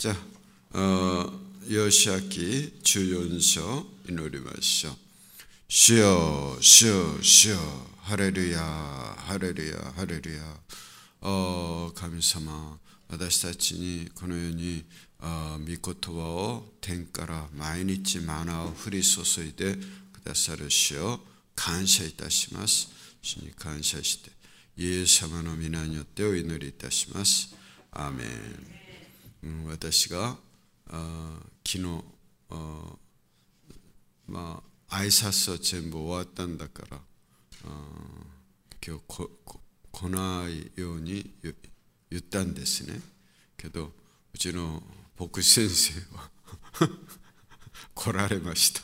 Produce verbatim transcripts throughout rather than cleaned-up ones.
자, 어, 여호수아기 주연서祈りましょう。主よ、主よ、主よ、ハレルヤ、ハレルヤ、ハレルヤ。お神様、私たちにこのように御言葉を天から毎日マナーを降り注いでくださる主を感謝いたします。主に感謝して、イエス様の皆によってお祈りいたします。アーメン。私があ昨日あまあ挨拶は全部終わったんだからあ今日 こ, こ, 来ないように言ったんですね。けどうちの牧師先生は来られました。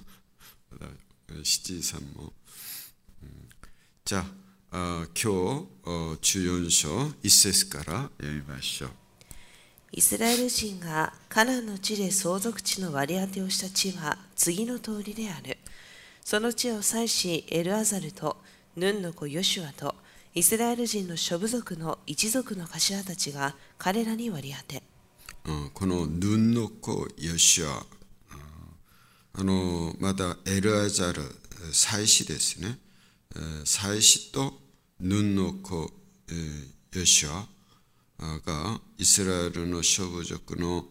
七時さんも、うん、じゃあ、あ今日じゅうよん章いち節から読みましょう。 イスラエル人がカナンの地で相続地の割り当てをした地は次の通りである。その地を祭司エルアザルとヌンの子ヨシュアとイスラエル人の諸部族の一族の頭たちが彼らに割り当て、 このヌンの子ヨシュア、あのまたエルアザル祭司ですね。祭司とヌンの子ヨシュアがイスラエルの諸部族の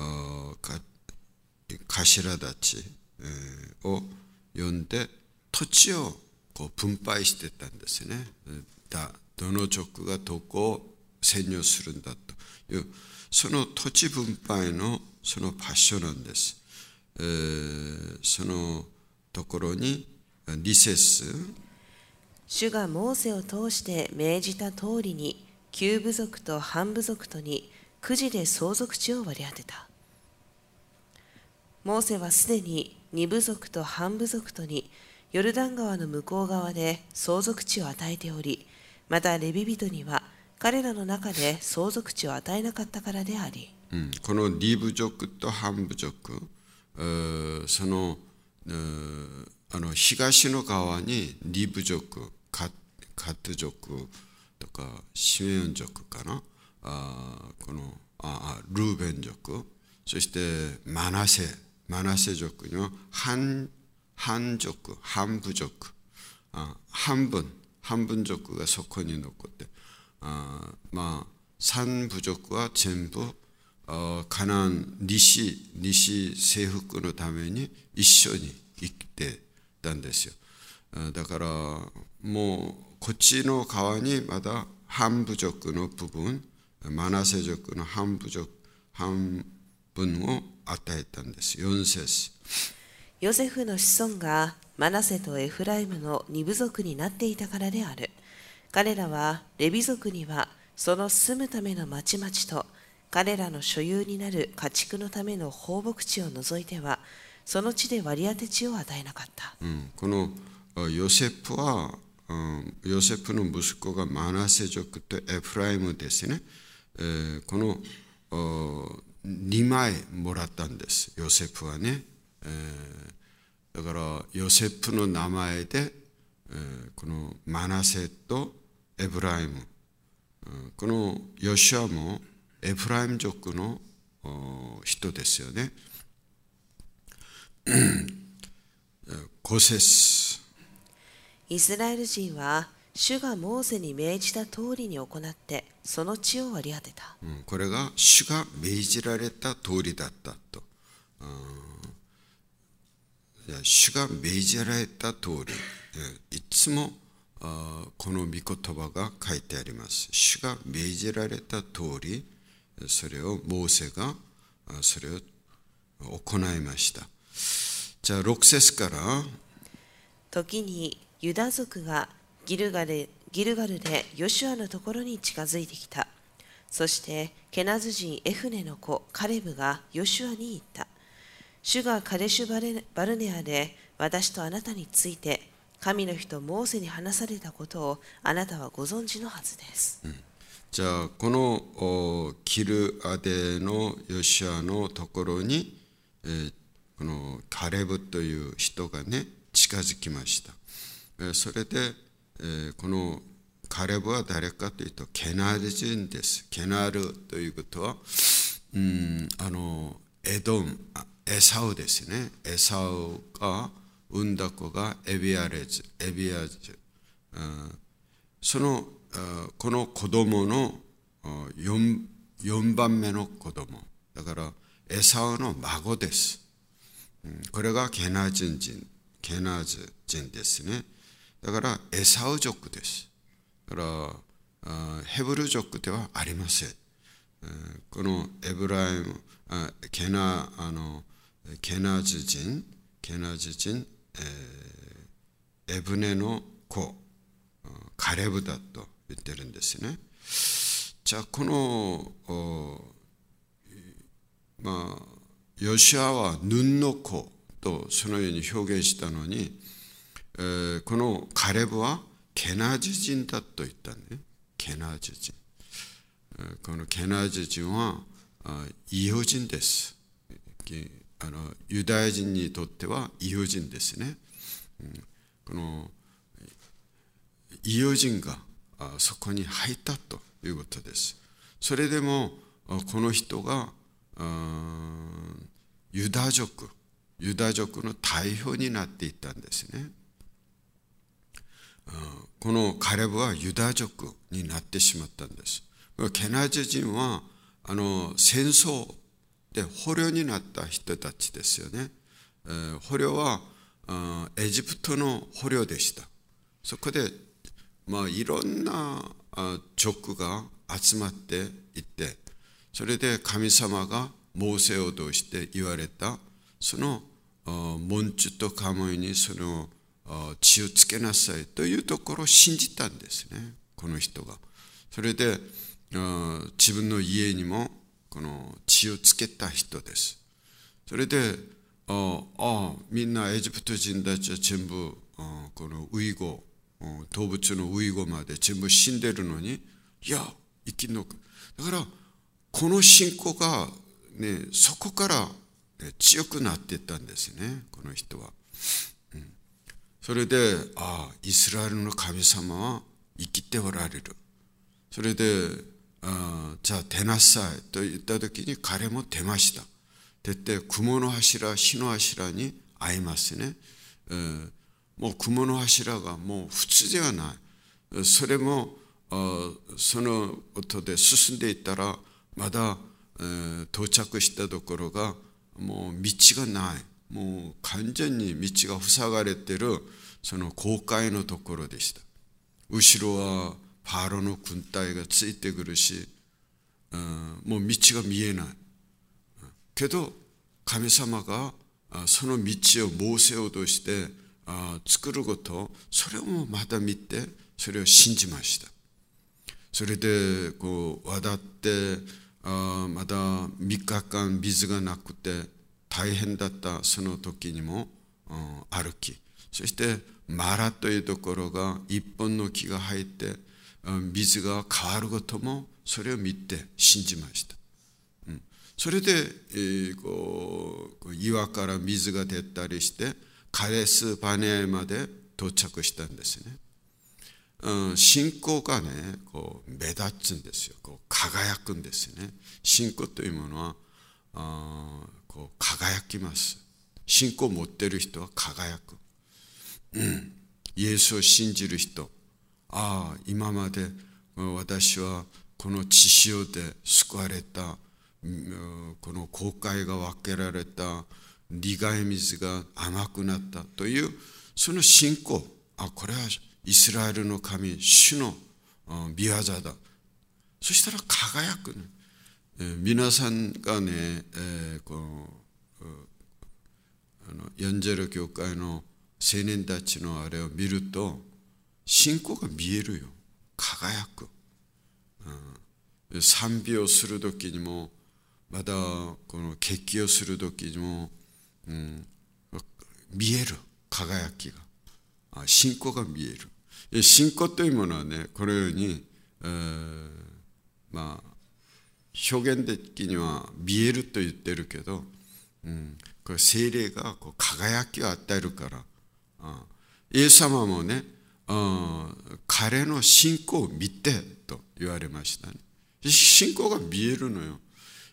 頭たちを呼んで土地をこう分配してたんですね。だどの族がどこを占領するんだというその土地分配のその場所なんです。えー、そのところにに節、 主がモーセを通して命じた通りに旧部族と半部族とにくじで相続地を割り当てた。モーセはすでに二部族と半部族とにヨルダン川の向こう側で相続地を与えており、またレビ人には彼らの中で相続地を与えなかったからであり、 うん、この二部族と半部族、そのあの東の川に二部族、カット族とかシメオン族かな、あこのあルーベン族、そしてマナセマナセ族には半半族半部族、あ半分半分族がそこに残って、あまあ三部族は全部カナン西西征服のために一緒に生きてたんですよ。だからもうこっちの川にまだ半部族の部分、マナセ族の半部族半分を与えたんです。よん節。 ヨセフの子孫がマナセとエフライムの二部族になっていたからである。彼らはレビ族にはその住むための町々と彼らの所有になる家畜のための放牧地を除いてはその地で割り当て地を与えなかった。 うん、このヨセフはヨセフの息子がマナセ族とエフライムですね。えー、このにまいもらったんです。ヨセフはね。えー、だからヨセフの名前で、えー、このマナセとエフライム、このヨシュアもエフライム族の人ですよね。ご節。 イスラエル人は主がモーセに命じた通りに行ってその地を割り当てた。 うん、これが主が命じられた通りだったと。主が命じられた通り、いつもこの御言葉が書いてあります。主が命じられた通り、それをモーセがそれを行いました。じゃあろく節から。 時にユダ族がギルガル、ギルガルでヨシュアのところに近づいてきた。そしてケナズ人エフネの子カレブがヨシュアに言った。主がカデシュバレバルネアで私とあなたについて神の人モーセに話されたことをあなたはご存知のはずです。 うん、じゃあこのキルアデのヨシュアのところに、えー、このカレブという人がね近づきました。えー、それで、えー、このカレブは誰かというとケナール人です。ケナールということはうん、あのエドム、エサウですね。エサウが産んだ子がエビアレズ、エビアズ、うん、そのこの子供の 4, 4番目の子供だからエサウの孫です。うん、これがケナズ人、ケナズ人ですね。だからエサウ族です。だからヘブル族ではありません。このエブライム、ケナ、あのケナズ人、ケナズ人、えー、エブネの子、カレブだと言ってるんですね。じゃあこのまあヨシュアはヌンの子とそのように表現したのに、えー、このカレブはケナズ人だと言ったね。ケナズ人。このケナズ人は異邦人です。あのユダヤ人にとっては異邦人ですね。この異邦人がそこに入ったということです。それでもこの人がユダ族、ユダ族の代表になっていったんですね。このカレブはユダ族になってしまったんです。ケナズ人はあの戦争で捕虜になった人たちですよね。捕虜はエジプトの捕虜でした。そこでまあいろんな族が集まっていって、それで神様がモーセを通して言われたその門中とカモイにその血をつけなさいというところを信じたんですね、この人が。それで自分の家にもこの血をつけた人です。それでああみんなエジプト人たちは全部このウイゴ、動物のウイゴまで全部死んでるのに、いや生き残る。だからこの信仰がね、そこから、ね、強くなっていったんですね、この人は。うん、それでああイスラエルの神様は生きておられる。それであじゃあ出なさいと言った時に彼も出ました。出て雲の柱、火の柱に会いますね。えー、もう雲の柱がもう普通ではない。それもその音で進んでいったらまだ、えー、到着したところがもう道がない。もう完全に道が塞がれているその紅海のところでした。後ろはパロの軍隊がついてくるし、うん、もう道が見えない。けど神様がその道をモーセを通して作ること、それをまた見てそれを信じました。それでこう渡ってあまだみっかかん水がなくて大変だったその時にも、うん、歩き、そしてマラというところが一本の木が生えて水が変わることもそれを見て信じました。うん、それで、えー、こう岩から水が出たりしてカレスバネアまで到着したんですね。うん、信仰がねこう目立つんですよ。こう輝くんですね。信仰というものはあこう輝きます。信仰を持っている人は輝く。うん、イエスを信じる人、ああ今まで私はこの血潮で救われた、この紅海が分けられた、苦い水が甘くなったというその信仰、あこれはイスラエルの神主の御業だ。そしたら輝くね。えー、皆さんがね、えー、このあのヤンジェル教会の青年たちのあれを見ると信仰が見えるよ。輝く。うん、賛美をする時にもまたこの決起をする時にも、うん、見える輝きが、あ信仰が見える。信仰というものはねこのように、えー、まあ表現的には見えると言ってるけど、うん、これ聖霊がこう輝きを与えるから、あイエス様もねあ彼の信仰を見てと言われましたね。信仰が見えるのよ。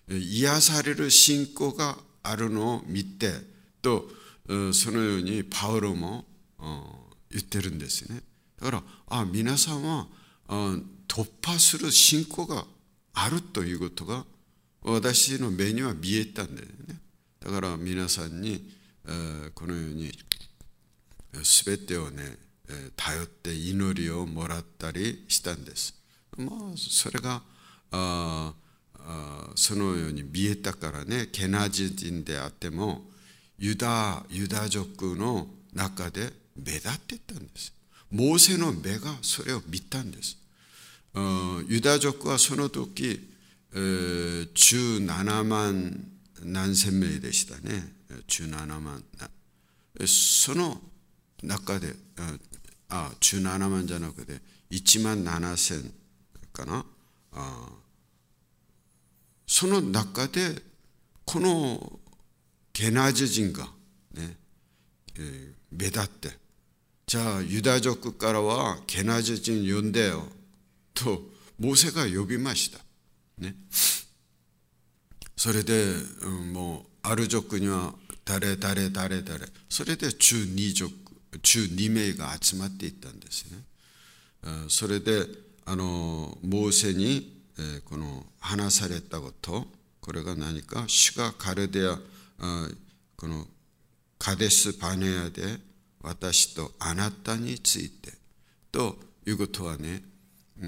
癒される信仰があるのを見て、とそのようにパウロも言ってるんですね。だからあ皆さんは突破する信仰があるということが私の目には見えたんだよね。だから皆さんにこのように全てをね頼って祈りをもらったりしたんです。もうそれがああそのように見えたからね、ケナジ人であってもユダユダ族の中で目立っていたんです。モーセの目がそれを見たんです。ユダ族はその時じゅうななまん何千名でしたね。じゅうななまん。その中であじゅうななまんじゃなくていちまんななせんかな。あその中でこのケナジ人がね、えー、目立って、じゃあユダ族からはケナジ人呼んでよとモーセが呼びましたね。それで、うん、もうある族には誰誰誰誰、それでじゅうに族じゅうにめいが集まっていったんですね。それであのモーセに、えー、この話されたこと、これが何か、主がカルデアこのカデスパネアで私とあなたについてということはね、うん、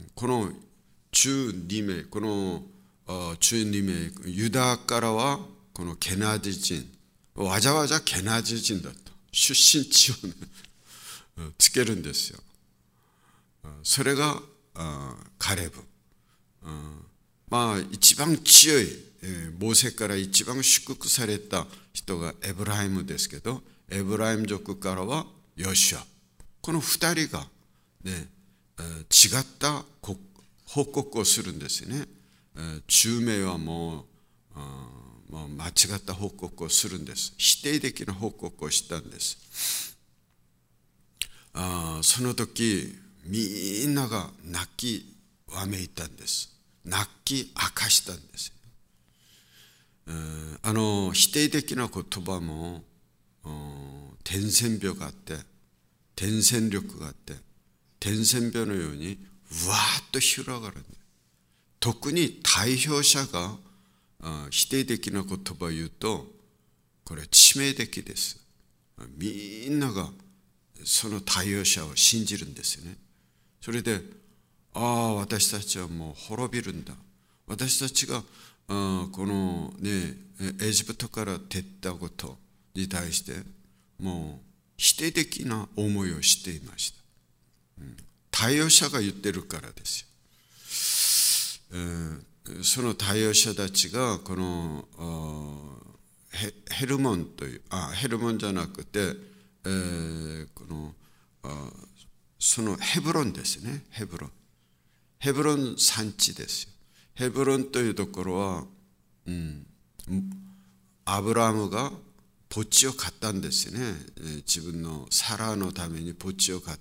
このじゅうにめい、このじゅうにめい、ユダからはこのケナジ人、わざわざケナジ人だと出身地をねつけるんですよ。それがカレブ、まあ一番強い、モーセから一番祝福された人がエブライムですけど、エブライム族からはヨシュア、この二人がね違った報告をするんですね。じゅうめいはもう、もう間違った報告をするんです。否定的な報告をしたんです。あその時みんなが泣きわめいたんです。泣き明かしたんです。あの否定的な言葉も伝染病があって、伝染力があって、伝染病のようにわーっと広がるんです。特に代表者が否定的な言葉を言うと、これは致命的です。みんながその代表者を信じるんですよね。それで、ああ私たちはもう滅びるんだ、私たちがあこのねエジプトから出たことに対してもう否定的な思いをしていました。うん、代表者が言ってるからですよ。その対応者たちがこのヘ, ヘルモンというあヘルモンじゃなくて、えー、このそのヘブロンですね。ヘブロンヘブロン産地ですよ。ヘブロンというところは、うん、アブラハムが土地を買ったんですよね。自分のサラのために土地を買った、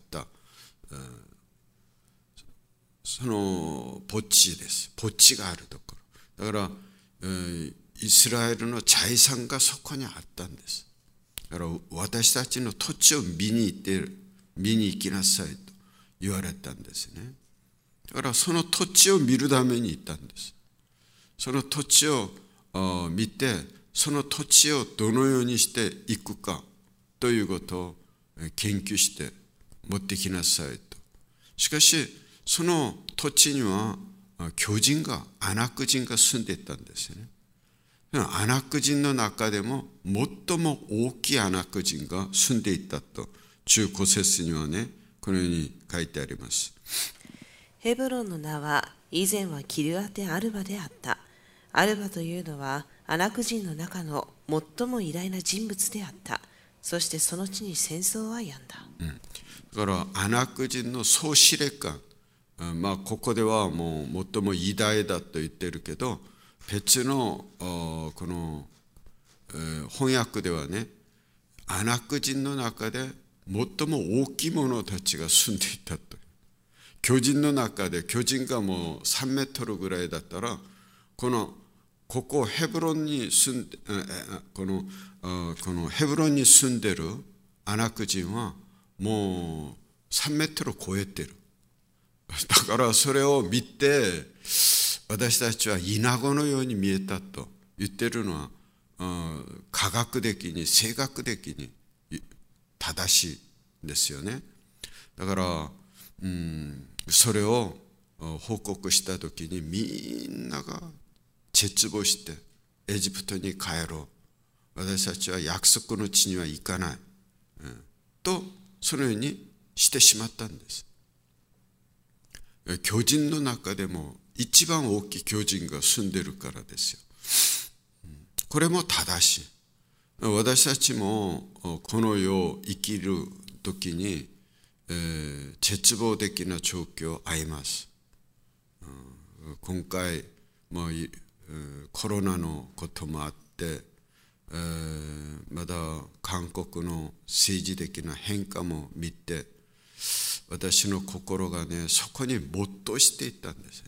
そのポッチです。ポッチがあるところだから、えー、イスラエルの財産がそこにあったんです。だから私たちの土地を見に行って見に行きなさいと言われたんですね。だからその土地を見るために行ったんです。その土地を見て、その土地をどのようにしていくかということを研究して持ってきなさいと。しかしその土地には巨人がアナク人が住んでいたんですよね。アナク人の中でも最も大きいアナク人が住んでいたとじゅうご節にはねこのように書いてあります。 ヘブロンの名は以前はキルアテアルバであった。アルバというのはアナク人の中の最も偉大な人物であった。そしてその地に戦争はやんだ。 うん、だからアナク人の総司令官、まあここではもう最も偉大だと言ってるけど、別のこの翻訳ではね、アナク人の中で最も大きい者たちが住んでいたと。巨人の中で巨人がもうさんメートルぐらいだったら、このここヘブロンに住んで、この、このヘブロンに住んでるアナク人はもうさんメートル超えてる。だからそれを見て、私たちはイナゴのように見えたと言ってるのは、科学的に生学的に正しいんですよね。だから、うん、それを報告したときにみんなが絶望してエジプトに帰ろう、私たちは約束の地には行かない、うん、とそのようにしてしまったんです。巨人の中でも一番大きい巨人が住んでるからですよ。これも正しい。私たちもこの世を生きるときに、えー、絶望的な状況を遭います。今回もうコロナのこともあって、えー、まだ韓国の政治的な変化も見て、私の心がね、そこに没頭していったんです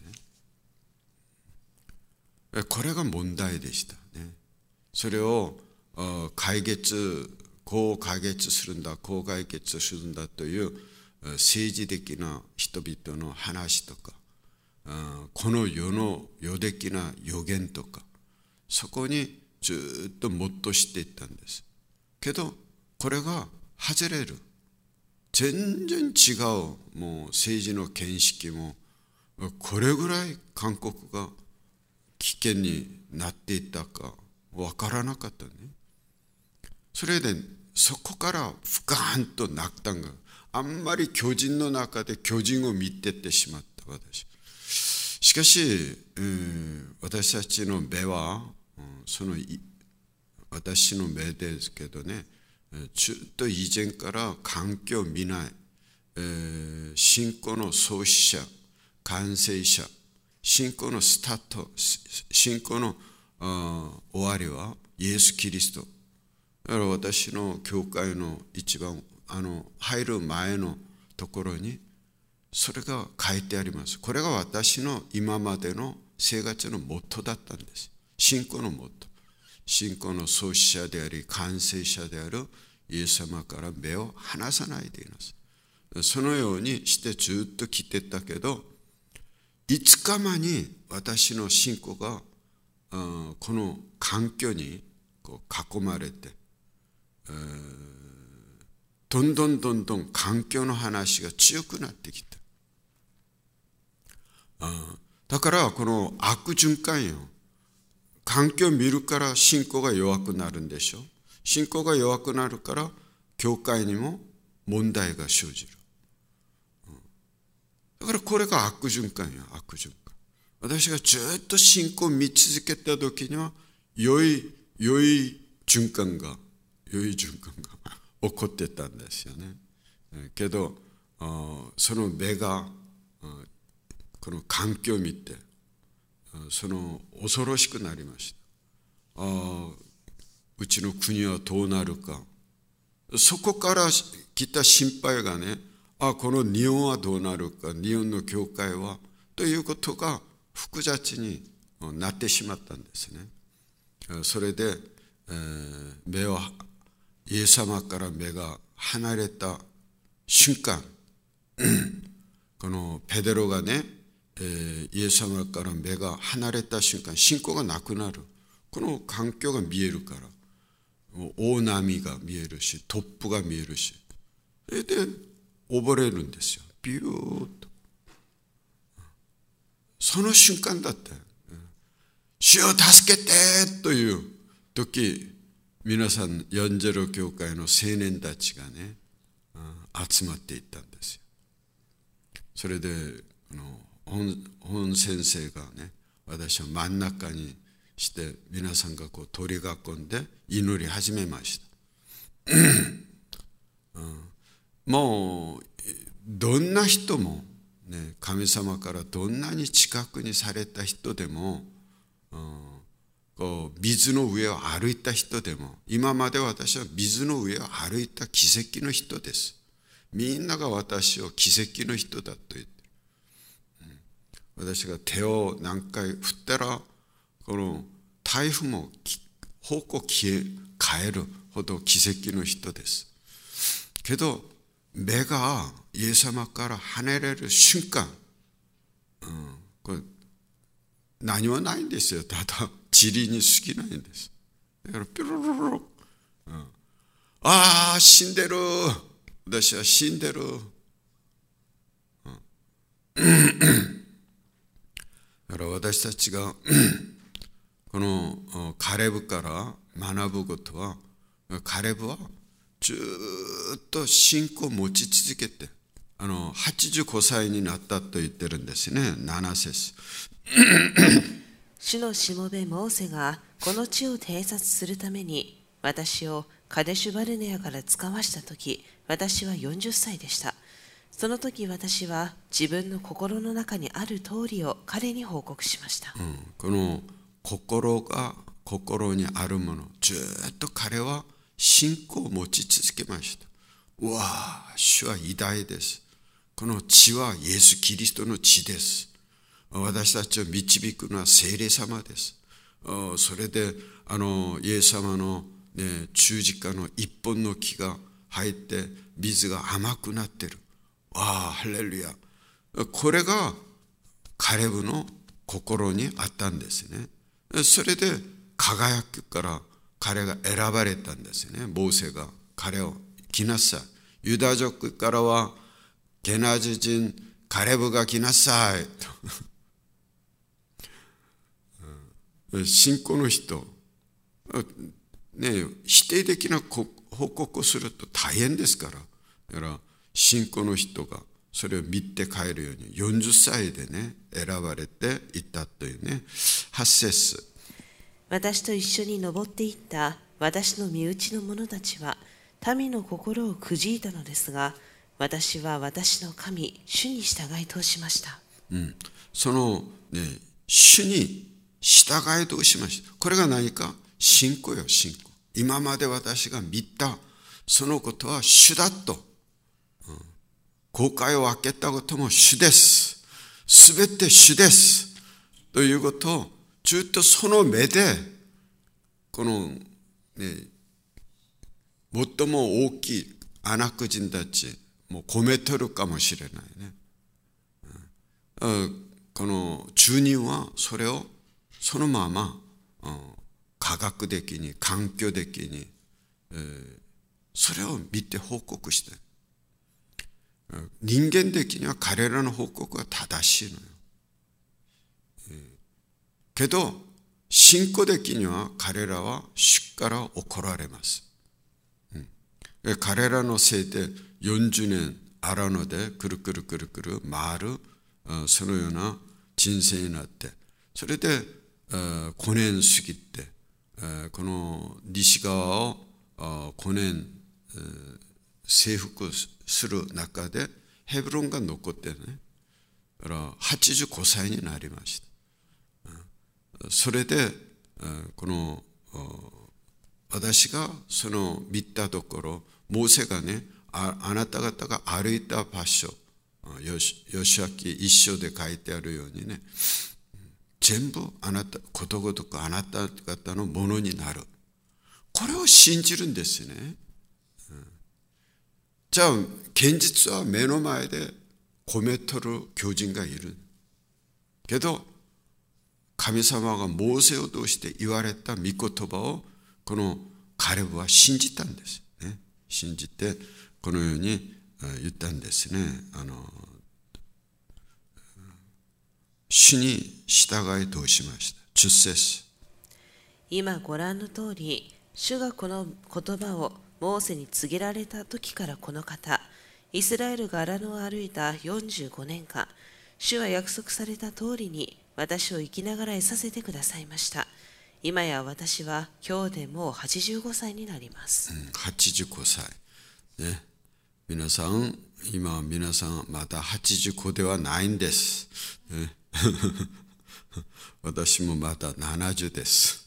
ね。これが問題でしたね。それを解決、こう解決するんだ、こう解決するんだという政治的な人々の話とか、この世の世的な予言とか、そこにずっと没頭していったんです。けどこれが外れる、全然違う、もう政治の見識もこれぐらい韓国が危険になっていたかわからなかったね。それでそこからふかーんとなったんが、あんまり巨人の中で巨人を見てってしまった私。しかし、えー、私たちの目は、うん、その私の目ですけどね、ずっと以前から環境を見ない、えー、信仰の創始者、完成者、信仰のスタート、信仰の終わりはイエス・キリスト。だから私の教会の一番あの入る前のところにそれが書いてあります。これが私の今までの生活のモットーだったんです。信仰のモットー。信仰の創始者であり完成者であるイエス様から目を離さないでいます。そのようにしてずっと来てたけど、いつか間に私の信仰がこの環境にこう囲まれて、どんどんどんどん環境の話が強くなってきた。だからこの悪循環よ。環境を見るから信仰が弱くなるんでしょ。信仰が弱くなるから教会にも問題が生じる。だからこれが悪循環よ、悪循環。私がずっと信仰を見続けた時には良い良い循環が良い循環が起こってたんですよね。けどその目がこの環境を見てその恐ろしくなりました。あうちの国はどうなるか。そこから来た心配がね、あこの日本はどうなるか、日本の教会はということが複雑になってしまったんですね。それで、えー、目をイエス様から目が離れた瞬間このペテロがね、えー、イエス様から目が離れた瞬間、信仰がなくなる。この環境が見えるから、大波が見えるし、突風が見えるし、それで溺れるんですよ。ビューッと。その瞬間だった。主を助けてという時、皆さんヨンジェロ教会の青年たちがね、集まっていったんですよ。それであの 本, 本先生がね、私は真ん中にして皆さんがこう取り囲んで祈り始めました、うん、もうどんな人も、ね、神様からどんなに近くにされた人でも、うん、こう水の上を歩いた人でも、今まで私は水の上を歩いた奇跡の人です。みんなが私を奇跡の人だと言って、うん、私が手を何回振ったらこの台風も方向変えるほど奇跡の人です。けど目がイエス様から離れる瞬間、うん、これ何もないんですよ。ただ塵に過ぎないんです。だからピロロロロ、うん、ああ死んでる、私は死んでる、うん、だから私たちがこのカレブから学ぶことは、カレブはずっと信仰を持ち続けて、あのはちじゅうごさいになったと言ってるんですね。なな節。 主のしもべモーセがこの地を偵察するために私をカデシュバルネアから使わしたとき、私はよんじゅっさいでした。その時私は自分の心の中にある通りを彼に報告しました。 うん、この心が心にあるもの、ずっと彼は信仰を持ち続けました。うわあ、主は偉大です。この血はイエス・キリストの血です。私たちを導くのは聖霊様です。それであのイエス様の、ね、十字架の一本の木が入って水が甘くなってる。わあ、ハレルヤ。これがカレブの心にあったんですね。それで輝くから彼が選ばれたんですね。モーセが彼を来なさい。ユダ族からはケナズ人カレブが来なさいと信仰の人、ね、否定的な報告をすると大変ですから。だから信仰の人がそれを見て帰るようによんじゅっさいでね選ばれていったというね。はち節。 私と一緒に登っていった私の身内の者たちは民の心をくじいたのですが、私は私の神主に従い通しました。 うん、その、ね、主に従い通しました。これが何か信仰よ、信仰。今まで私が見たそのことは主だと、うん、後悔を分けたことも主です。すべて主ですということをずっとその目でこの、ね、最も大きいアナク人たちもう込めてるかもしれないね。うん、この住人はそれをそのまま、うん、科学的に環境的に、えー、それを見て報告して、人間的には彼らの報告は正しいのよ。えー、けど信仰的には彼らは主から怒られます。うん、彼らのせいでよんじゅうねん荒野でくるくるくるくる回るそのような人生になって、それでごねん過ぎてこの西側をごねん征服する中でヘブロンが残ってね、だからはちじゅうごさいになりました。それでこの私がその見たところ、モーセがね、あ, あなた方が歩いた場所、ヨシュア記一章で書いてあるようにね、全部あなたことごとくあなた方のものになる。これを信じるんですね。うん、じゃあ現実は目の前で込めとる巨人がいるけど、神様がモーセを通して言われた御言葉をこのカレブは信じたんですね。信じてこのように言ったんですね。あの主に従い通しました。じゅっ節。 今ご覧の通り、主がこの言葉をモーセに告げられた時からこの方、イスラエルが荒野を歩いたよんじゅうごねんかん、主は約束された通りに私を生きながらえさせてくださいました。今や私は今日でもうはちじゅうごさいになります。 うん、はちじゅうごさい。ね。皆さん、今皆さんまだはちじゅうごではないんです。ね、私もまだななじゅうです。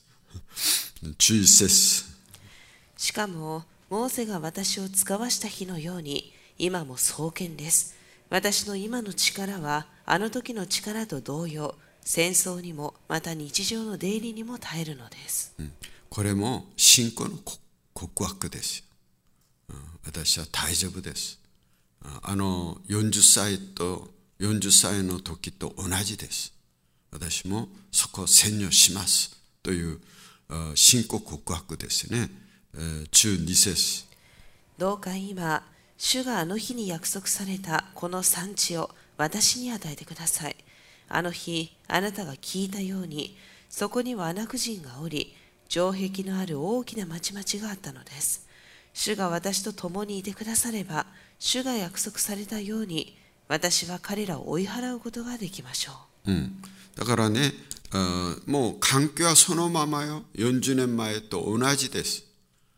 じゅういち節。 しかも、モーセが私を使わした日のように、今も壮健です。私の今の力は、あの時の力と同様、 戦争にもまた日常の出入りにも耐えるのです。 これも信仰の告白です。私は大丈夫です。あのよんじゅっさいとよんじゅっさいの時と同じです。私もそこを占領しますという信仰告白ですね。じゅうに節。 どうか今、主があの日に約束されたこの産地を私に与えてください。あの日、あなたが聞いたように、そこにはアナク人がおり、城壁のある大きな町々があったのです。主が私と共にいてくだされば、主が約束されたように、私は彼らを追い払うことができましょう。うん、だからね、もう環境はそのままよ。よんじゅうねんまえと同じです。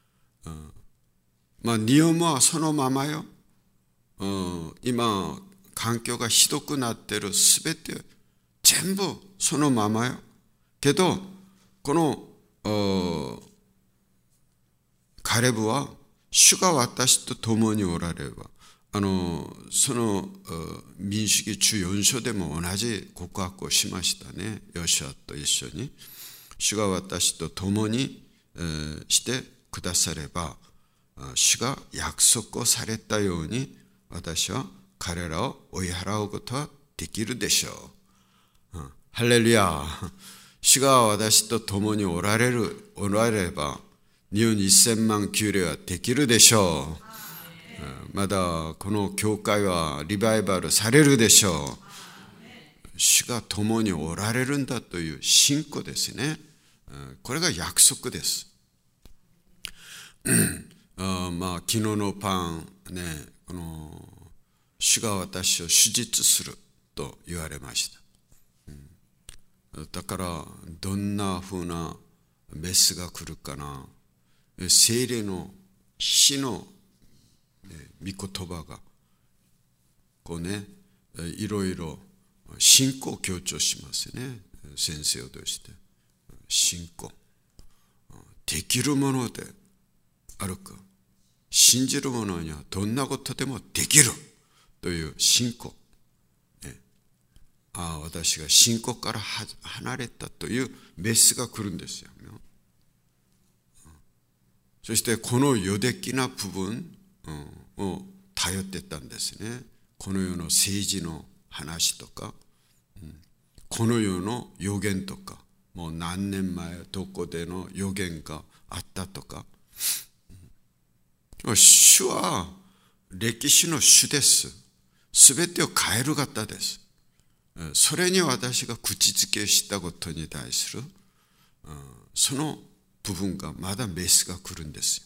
まあ、ニオムはそのままよ。今、環境がひどくなっているすべて全部そのままよ。けど、このカレブは主が私と共におられば、あのその民主記じゅうよん章でも同じ告白をしましたね。ヨシュアと一緒に。主が私と共にしてくだされば、主が約束をされたように私は彼らを追い払うことはできるでしょう。うん、ハレルヤ。主が私と共におられる、おられれば日本せんまん級例はできるでしょう。まだこの教会はリバイバルされるでしょう。主が共におられるんだという信仰ですね。これが約束です。あまあ昨日のパンね、この主が私を手術すると言われました。うん、だからどんなふうなメスが来るかな。聖霊の死の、ね、御言葉がこうね、いろいろ信仰を強調しますね。先生として信仰できるものであるか。信じる者にはどんなことでもできるという信仰、ね、ああ私が信仰から離れたというメスが来るんですよ。そしてこの余的な部分を頼ってたんですね。この世の政治の話とか、この世の予言とか、もう何年前どこでの予言があったとか、主は歴史の主です。すべてを変える方です。それに私が口づけしたことに対するその部分がまだメスが来るんです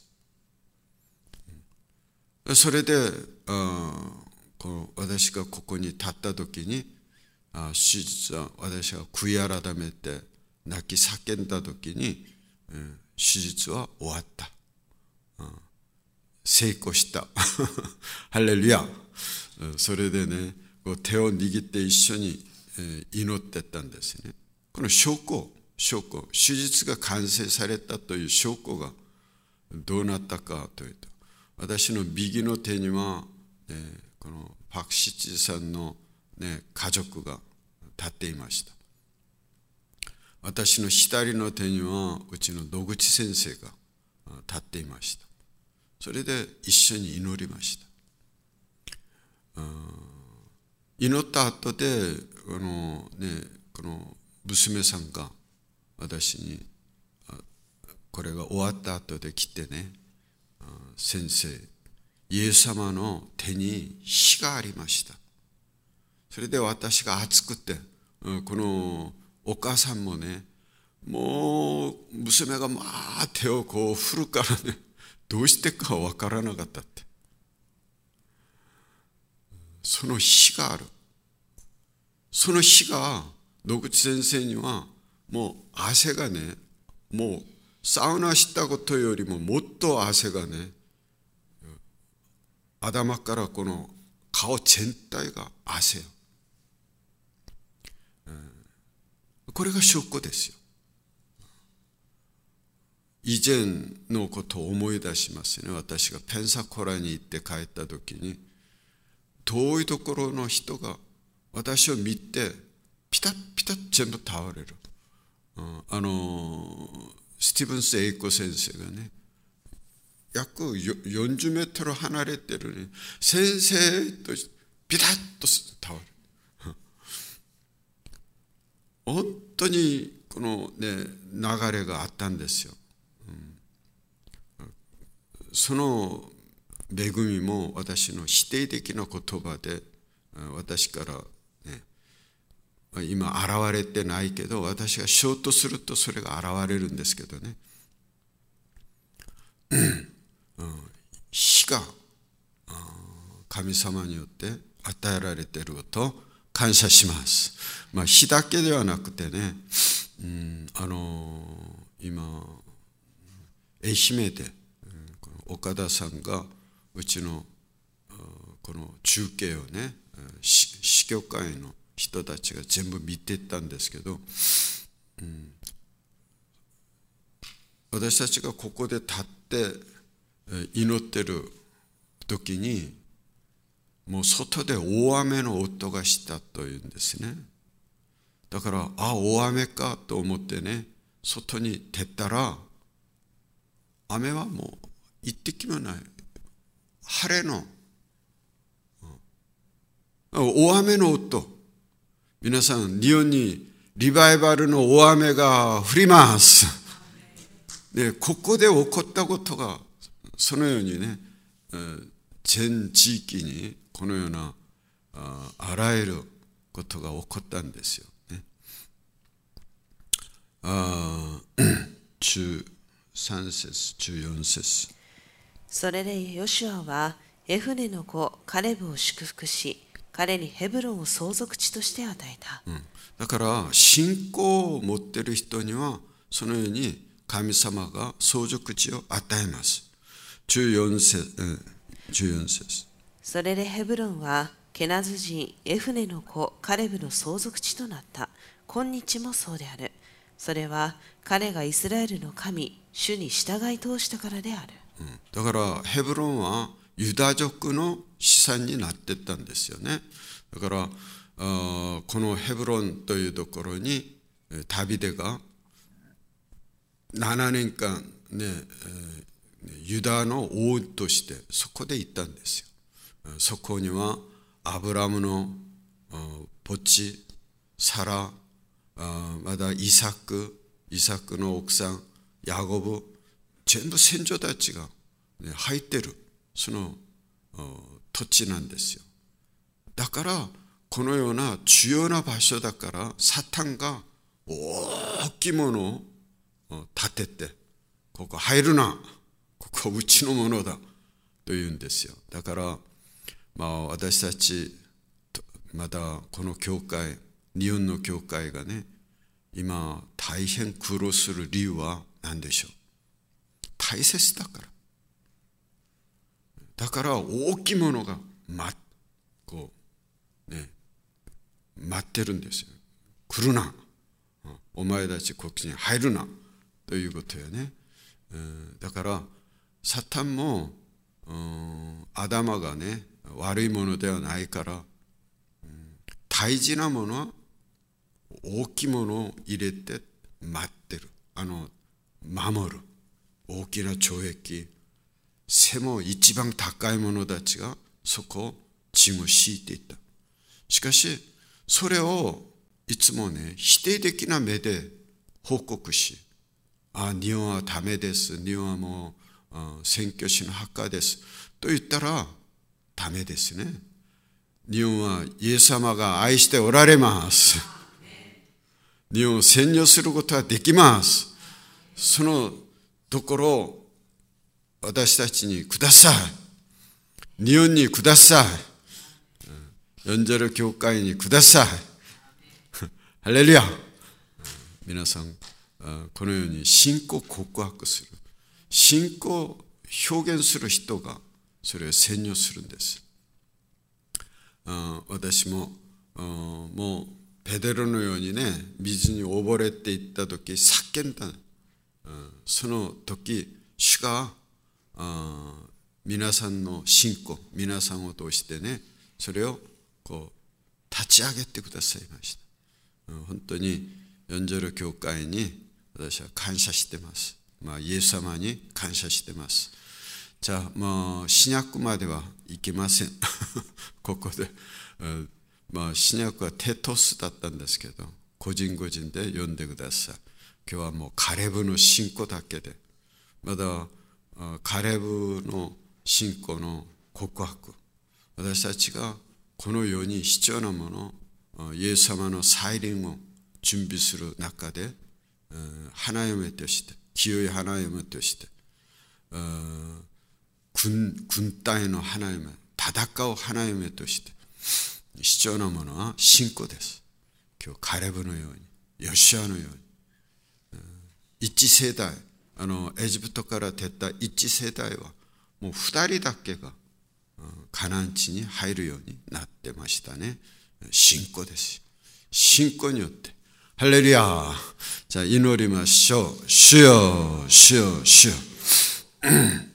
よ。それでこの私がここに立った時に、手術は私が悔い改めて泣き叫んだ時に、手術は終わった。成功したハレルヤ。それでね、手を握って一緒に祈ってたんですね。この証拠証拠手術が完成されたという証拠がどうなったかというと、私の右の手には、ね、このパクシチさんの、ね、家族が立っていました。私の左の手にはうちの野口先生が立っていました。それで一緒に祈りました。祈った後でこの、ね、この娘さんが私にこれが終わった後で来てね、先生、イエス様の手に火がありました。それで私が熱くて、このお母さんもね、もう娘がまあ手をこう振るからね、どうしてかわからなかったって。その火がある。その火が野口先生にはもう汗がね、もうサウナしたことよりももっと汗がね、頭からこの顔全体が汗よ。これが証拠ですよ。以前のことを思い出しますね。私がペンサコラに行って帰った時に、遠いところの人が私を見てピタッピタッ全部倒れる。あのスティーブンス・エイコ先生がね、約よんじゅうメートル離れてるね、先生とピタッと倒れる。本当にこのね流れがあったんですよ。うん、その恵みも私の否定的な言葉で私からね、今現れてないけど、私がしようとするとそれが現れるんですけどね、うん、死が神様によって与えられていること感謝します。まあ死だけではなくてね、うん、あの今愛媛で岡田さんがうちのこの中継をね、司教会の人たちが全部見ていったんですけど、うん、私たちがここで立って祈ってる時にもう外で大雨の音がしたというんですね。だからあ大雨かと思ってね外に出たら、雨はもう一滴もない、晴れの大雨の音。皆さん、日本にリバイバルの大雨が降ります。で、ここで起こったことがそのようにね、全地域にこのような あ, あらゆることが起こったんですよね。あじゅうさん節、じゅうよん節。 それでヨシュアはエフネの子カレブを祝福し、彼にヘブロンを相続地として与えた。 うん、だから信仰を持っている人にはそのように神様が相続地を与えます。じゅうよん節、じゅうよん節。 それでヘブロンはケナズ人エフネの子カレブの相続地となった。今日もそうである。それは彼がイスラエルの神主に従い通したからである。 うん、だからヘブロンはユダ族の資産になっていったんですよね。だからこのヘブロンというところにダビデがななねんかんね、ユダの王としてそこで行ったんですよ。そこにはアブラムの墓地、サラ、またイサク、イサクの奥さん、ヤコブ、全部先祖たちが入ってるその土地なんですよ。だからこのような重要な場所だからサタンが大きいものを建てて、ここ入るな、ここうちのものだと言うんですよ。だからまあ私たちまたこの教会、日本の教会がね今大変苦労する理由は何でしょう。大切だから。だから大きいものが待こうね待ってるんですよ。来るな、お前たちこっちに入るなということよね。だからサタンも頭がね悪いものではないから、大事なものは大きいものを入れて待ってる、あの守る大きな懲役、背も一番高い者たちがそこを血を敷いていた。しかしそれをいつもね否定的な目で報告し、あ日本はダメです、日本はもう宣教師の墓ですと言ったらダメですね。日本はイエス様が愛しておられます。日本を占領することはできます。そのところを私たちにください。日本にください。ヨンジェル教会にください。ハレルヤ。皆さんこのように信仰告白する、信仰を表現する人がそれを宣入するんです。私ももうペテロのようにね水に溺れていった時叫んだ。その時主が皆さんの信仰、皆さんを通してねそれをこう立ち上げてくださいました。 本当によんじょう教会に私は感謝してます。まあ、イエス様に感謝してます。じゃあ、もう新約まではいけません。ここで。まあ、新約はテトスだったんですけど、個人個人で読んでください。今日はもうカレブの信仰だけで、まだカレブの信仰の告白、私たちがこの世に必要なもの、イエス様の再臨を準備する中で、花嫁として、清い花嫁として、軍、軍隊の花嫁、戦う花嫁として、必要なものは信仰です。今日カレブのように、ヨシュアのように、一世代、あのエジプトから出た一世代はもう二人だけがカナン地に入るようになってましたね。信仰です。信仰によって、ハレルヤ。じゃあ祈りましょう。主よ、主よ、主よ。